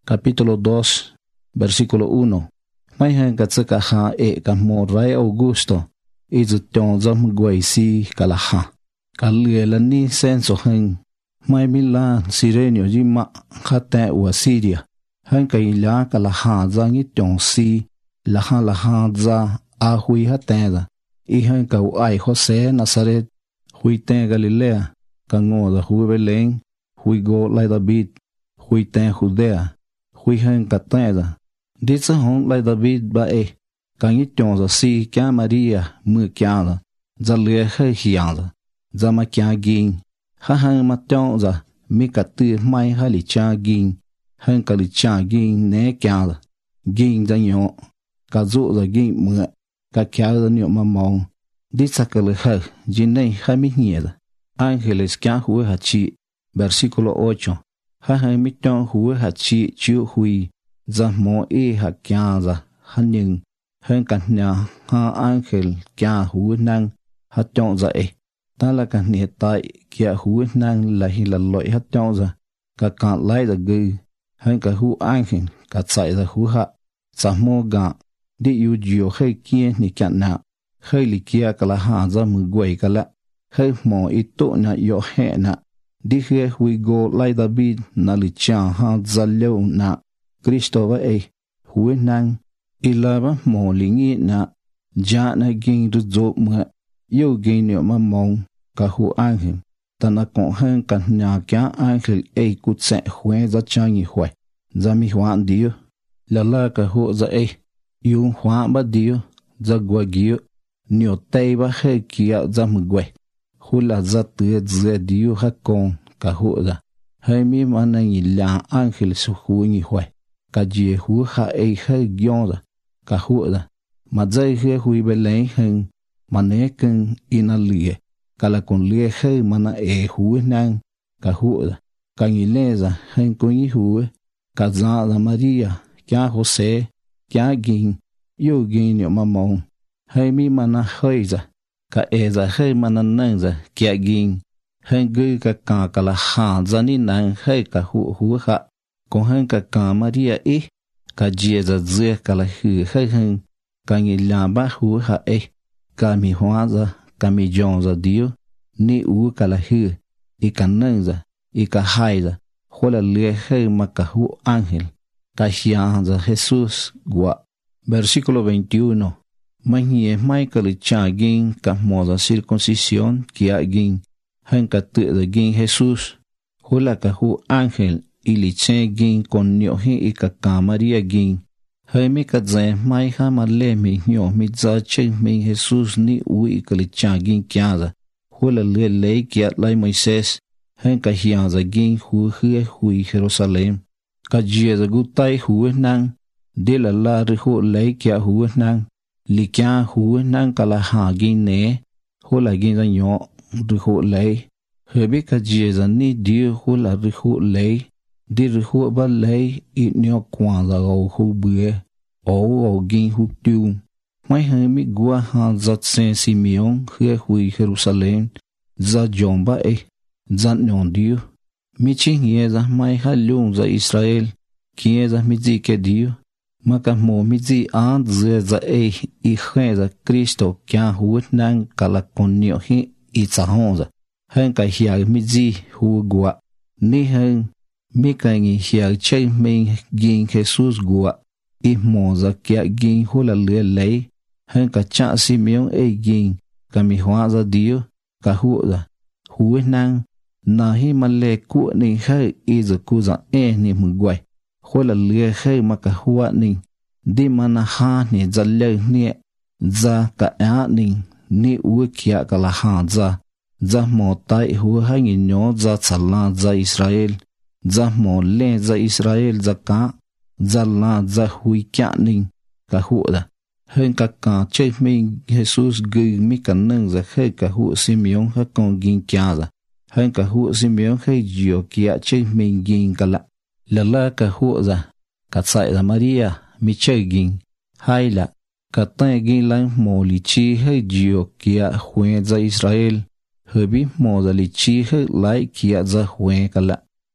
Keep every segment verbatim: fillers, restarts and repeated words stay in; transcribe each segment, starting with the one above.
capítulo dos, versículo uno. Mai hang ka tsaka ha e ka mo rai Augusto, i zu tong zom gwai si ka la ha. Ka lue la ni senso hang, mai Milan, Sirenio jima khata wa Syria. Hang ka ila ka la ha za ngi tong si, la ha la ha za a hui ha ta za. I hang ka u ai Jose Nazaret, hui te Galilea, ka ngo da hui Belén, hui go lai David, hui te Judea, hui hang ka ta za. Đi sa hong lai David ba e, ka ngi tong za si kya Maria mu kya za, za lue hơi hiang za, za ma kya ging. Ha hang ma tong za, mi ka tu mai ha li cha ging, hang ka li cha ging ne kya za, ging za nyo, ka zu za ging mu, ka kya za nyo ma mong. Đi sa ka le ha, jin nei ha mi nye za. Ángeles kya huwe ha chi, versículo ocho. Ha hang mi tong huwe ha chi chiu hui, za mo e ha kya za, ha nying, hang ka nya ha ángel kya huwe nang, ha tong za e. Ta la ka nye tai kia huwe nang la hi la loi ha tong za, ka ka lai za gư, hang ka hu ángel, ka tsai za hu ha, za mo ga, di yu jiu hơi kia ni kya na, hơi li kia ka la ha za mu gwai ka la, hơi mo i to na yo he na, di he hui go lai David na li cha ha za leo na, Cristo va e, huwe nang, i la ba mo li ngi na, ja na ging ru zo mua, yo ging nyo ma mong, ka hu ángel, ta na kong hang ka nya kya ángel e ku tse hue za cha ngi hue, za mi hoan diyo, la la ka hu za e, yung hoan ba diyo, za gwa giyo, nyo tei ba he kia za mu gwe, hu la za tue zhe diyo ha kong, ka hu za, hai mi ma na ngi la ángel su hu ngi hue, ka jie hu ha e he gyon za, ka hu za, ma zai he hui be leng heng, ma ne keng ina lie, ka la kon lie he ma na e hu nang, ka hu za, ka ngi le za heng ko ngi hu, ka za za Maria, kya Jose, kya ging, yo ging nyo ma mong, hai mi ma na hơi za, ka e za hơi ma na nang za, kya ging, heng gư ka ka ka la ha za ni nang hơi ka hu hu ha, kon heng ka ka Maria e, ka jie za zhe ka la hu hơi heng, ka ngi la ba hu ha e, ka mi hoa za, ka mi jong za diyo, ni u ka la hu, i ka nang za, i ka hai za, ho la lie hơi ma ka hu ángel, ka hiang za Jesus gua. Versículo veintiuno. Mai nye mai ka li cha ging ka mo za circuncisión kia ging, hang ka tu za ging Jesus, ho la ka hu ángel, i li che ging kon nyo hi i ka ka Maria ging, hai mi ka zhe mai ha ma le mi nyo mi za che mi Jesus ni u i ka li cha ging kia za, ho la le le kia lai Moises, hang ka hiang za ging hu hue hui Jerusalem, ka jie za gu tai hu nang, de la la ri hu le kia hu nang, li kia hu nang ka la ha ging ne, ho la ging za nyo ri hu le, he bi ka jie za ni di hu la ri hu le, di ri hu ba le i nyo kwa za gau hu bue, o o ging hu tu. Mai he mi gua ha za tsen Simeon hue hui Jerusalem, za jom ba e, za nyon diyo, mi chi nghe za mai ha lung za Israel, kie za mi zi ke diyo, ma ka mo mi zi an zhe za e i khe za Cristo kya hu nang ka la kon nyo hi i tsa hon za, heng ka hia mi zi hu gua, ni heng mi ka ngi hia che ming ging Jesus gua, i mo za kya ging hu la le le, heng ka cha Simeon e ging, ka mi hoa za diyo, ka hu za, hu nang, na hi ma le ku ni hai i za ku za e ni mu gwai, ho la le hai ma ka hua ni, di ma na ha ni za le ni, za ka a ni, ni u kia ka la ha za, za mo tai hu ha ngi nyo za tsala za Israel, za mo le za Israel za ka, za la za hui kia ni, ka hu da, heng ka ka che mi Jesus gư mi ka nang za hai ka hu Simeon ha kon gin kia za, heng ka hu Simeon hai jio kia che mi gin ka la, la la ka hu za, ka tsai za Maria mi che gin, hai la, ka tai gin lang mo li chi hai jio kia hue za Israel, hebi mo za li chi hai lai kia za hue ka la.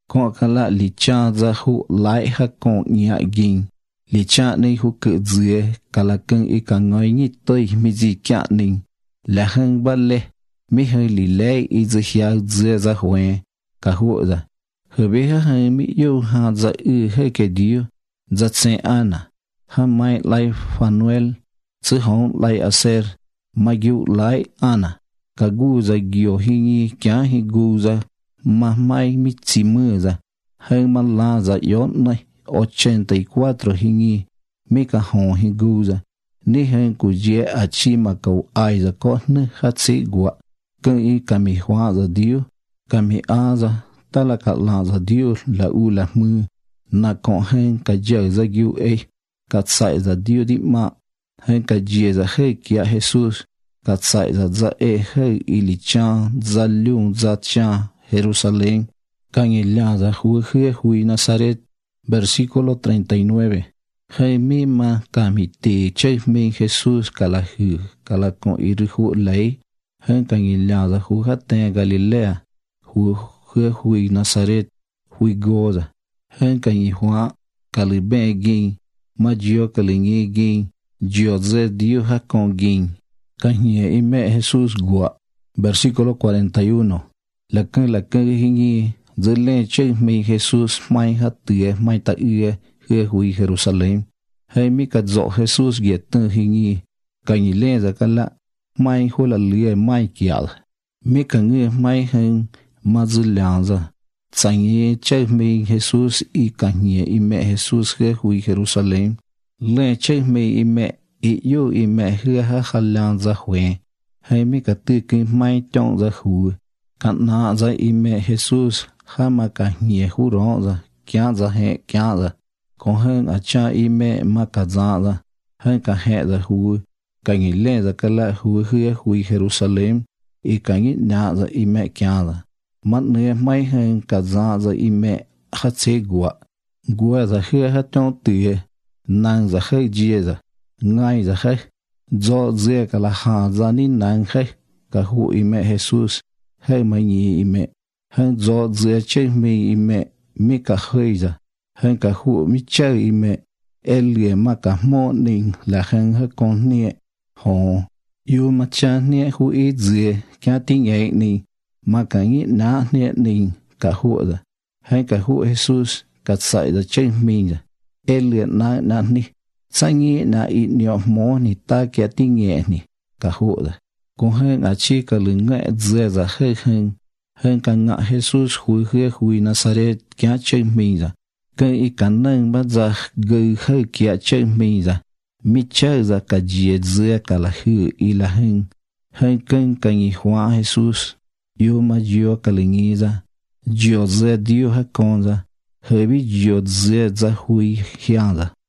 con cả là lì cha ra hụ lại ha con nhẹ gìn lì cha này hụ cự dừa cả là cưng y cả ngói nhị tôi mi gì cả nín là hơn ba lệ mi hơi lì lệ y dừa hiao dừa ra huề cả hụ ra hơi bé hơi mi yêu ha ra ư hơi cái điều ra sen ana ha mai lại Fanuel chứ không lại Aser mà yêu lại ana cả gu ra gio hi nhi kia hi gu ra mà mai mi chỉ mưa ra hơi mà la ra yón này ochenta y cuatro hi nhi mi cả hòn hi gu ra ni hơi của dễ à chi mà cầu ai ra có nữa hát sĩ gua cơn y kami hoa ra điêu kami a ra ta là cả la ra điêu là u là mưa na con hơn cả giờ ra giu ấy cả sai ra điêu đi mà hơn cả dễ ra hơi kia Jesus cả sai ra ra e hơi ili cha ra lung ra cha Jerusalén canilla ra hu he hui Nazaret versículo treinta y nueve hay mi ma kamiti che mi Jesús kala hu kala con irhu lei hơn canilla ra hu hatte Galilea hu he hui Nazaret hui goza hơn canyi hoa kalibe gin ma dio kalingi gin dio ze dio ha con gin canyi ime Jesús gua versículo cuarenta y uno là cơn là cơn hingi dưới lên chơi mi Jesus mai hát tía mai ta ư hê hui Jerusalem hay mi cắt dọ Jesus ghét tơ hingi cảnh lên ra cả lạ mai hô là lìa mai kia mi cả người mai hơn mà dưới làng ra chẳng nghe chơi mi Jesus y cảnh nghe y mẹ Jesus hê hui Jerusalem lên chơi mi y mẹ y yêu y mẹ hê ha khả làng ra huệ hay mi cả tư kinh mai trong ra hui cạn na ra ime Jesus hama ka nhẹ hu ro ra kia ra he kia ra còn hơn à cha ime ma ka za ra hơn cả he ra hu ka ngi le ra ka la hu hư hui Jerusalem y ka ngi na ra ime kia ra mắt ne mai hơn cả za ra ime ha che gua gua ra hư ha trong tue nang ra hơi jie ra ngai ra hơi do ze ka la ha za ni nang hơi ka hu ime Jesus hay mấy nhỉ mẹ hơn do giữa chơi mi mẹ mi cả hơi ra hơn cả hụ mi chơi mẹ elie mà cả mô ninh là hơn hơi con nhẹ họ yêu mà cha nhẹ hụ ít giữa kia tiếng ấy nì mà cả nghĩ ná nhẹ ninh cả hụ ra hay cả hụ Jesus cả sợi ra chơi mi ra elie ná ná nì sa nghĩ ná ít nhỏ mô nì ta kia tiếng nhẹ nì cả hụ ra cũng hơn à chi cả lưng ngại dễ ra hơi hơn hơn cả ngạ Jesus hui hư hui Nazaret kia chơi mình ra cái ý cả nâng bắt ra gửi hơi kia chơi mình ra mi chơi ra cả dễ dễ cả là hư ý là hơn hơn cân cả nghi hóa Jesus yêu mà yêu cả lưng nghi ra yêu dễ điều hay con ra hơi bị yêu dễ ra hui hiang ra